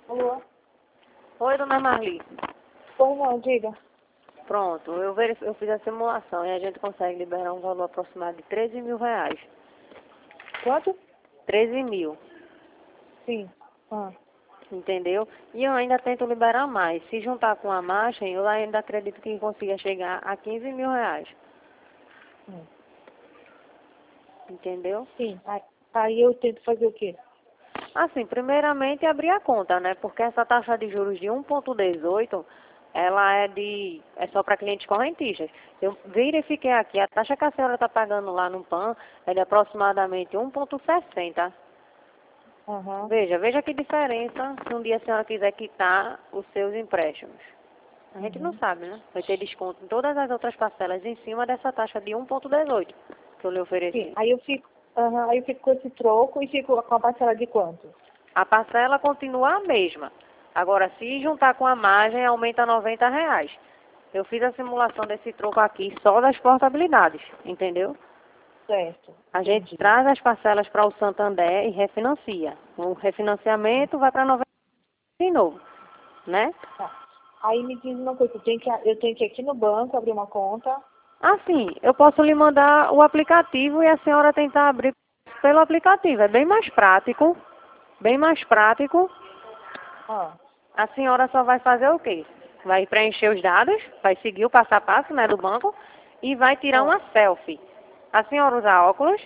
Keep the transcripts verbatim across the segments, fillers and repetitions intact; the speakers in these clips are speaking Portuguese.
Alô? Oi, dona Marli. Pois não, diga. Pronto, eu, verif... eu fiz a simulação e a gente consegue liberar um valor aproximado de treze mil reais. Quanto? treze mil, Sim. Ah. entendeu? E eu ainda tento liberar mais. Se juntar com a margem, eu ainda acredito que consiga chegar a quinze mil reais. Hum. Entendeu? Sim. Aí, aí eu tento fazer o quê? Assim, primeiramente abrir a conta, né? Porque essa taxa de juros de um vírgula dezoito, ela é de é só para clientes correntistas. Eu verifiquei aqui, a taxa que a senhora está pagando lá no P A N é de aproximadamente um vírgula sessenta. Aham. Veja, veja que diferença se um dia a senhora quiser quitar os seus empréstimos. A gente não Uhum. sabe, né? Vai ter desconto em todas as outras parcelas em cima dessa taxa de um vírgula dezoito que eu lhe Sim. ofereci. Aí eu fico. Aham. Aí eu fico com esse troco e fico com a parcela de quanto? A parcela continua a mesma. Agora, se juntar com a margem, aumenta noventa reais. Eu fiz a simulação desse troco aqui só das portabilidades, entendeu? Certo. A gente Entendi. traz as parcelas para o Santander e refinancia. O refinanciamento vai para noventa de novo, né? Tá. Aí me diz uma coisa, eu tenho que, eu tenho que ir aqui no banco abrir uma conta. Assim, eu posso lhe mandar o aplicativo e a senhora tentar abrir pelo aplicativo. É bem mais prático, bem mais prático. Ah. A senhora só vai fazer o quê? Vai preencher os dados, vai seguir o passo a passo, né, do banco e vai tirar Ah. uma selfie. A senhora usa óculos?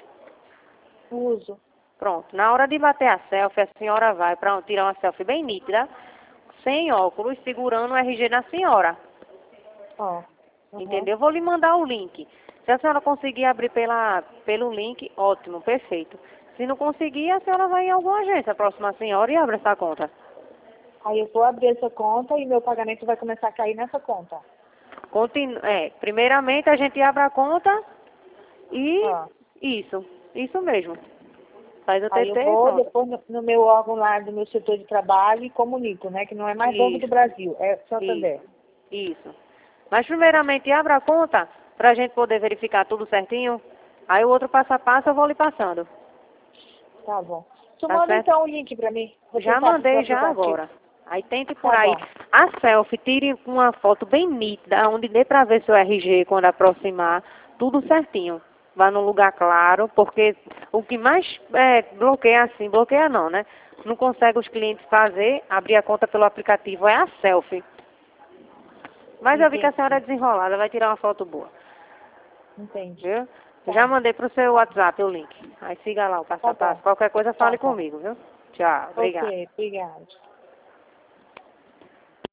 Uso. Pronto. Na hora de bater a selfie, a senhora vai para tirar uma selfie bem nítida, sem óculos, segurando o R G da senhora. Ah. Uhum. Entendeu? Vou lhe mandar o link. Se a senhora conseguir abrir pela, pelo link, ótimo, perfeito. Se não conseguir, a senhora vai em alguma agência próxima à senhora e abre essa conta. Aí eu vou abrir essa conta e meu pagamento vai começar a cair nessa conta. Continu é, primeiramente a gente abre a conta e Ah. isso, isso mesmo. Faz o Aí eu T T e vou pronto. depois no, no meu órgão lá do meu setor de trabalho e comunico, né? Que não é mais Banco do Isso, Brasil, é isso, Santander. isso. Mas primeiramente abra a conta para a gente poder verificar tudo certinho. Aí o outro passo a passo eu vou lhe passando. Tá bom. Tu Tá manda certo? então o link pra mim. Vou Já tentar pro mandei já aplicativo. agora. Aí tente por Tá aí. bom. A selfie, tire uma foto bem nítida, onde dê pra ver seu R G quando aproximar, tudo certinho. Vá num lugar claro, porque o que mais é, bloqueia assim, bloqueia não, né? Não consegue os clientes fazer, abrir a conta pelo aplicativo, é a selfie. Mas eu vi que a senhora é Entendi. desenrolada, vai tirar uma foto boa, Entendi. viu? Tá Já bom. mandei pro seu Tá, WhatsApp o link. Aí siga lá o passo tá a passo. bom. Qualquer coisa Tá fale bom. comigo, viu? Tchau, obrigada. Ok, obrigada.